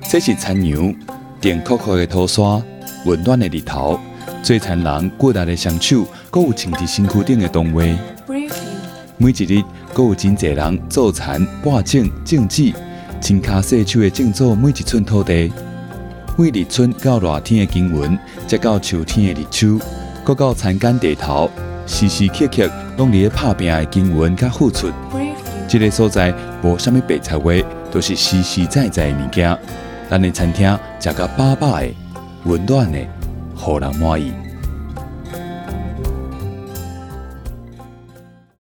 这是田洋，电酷酷的土沙，温暖的日头，最田人过来的双手，阁有穿伫身躯顶的动画。每一日，阁有真侪人做田、播种、种子，亲脚细手的种做每一寸土地。为立春到热天的经文，再到秋天的日秋，阁到田间地头，时时刻刻拢伫咧拍拼的经文甲付出。这个所在无啥物白菜话，都是实实在在的物件。咱的餐厅食甲饱饱的，温暖的，互人满意。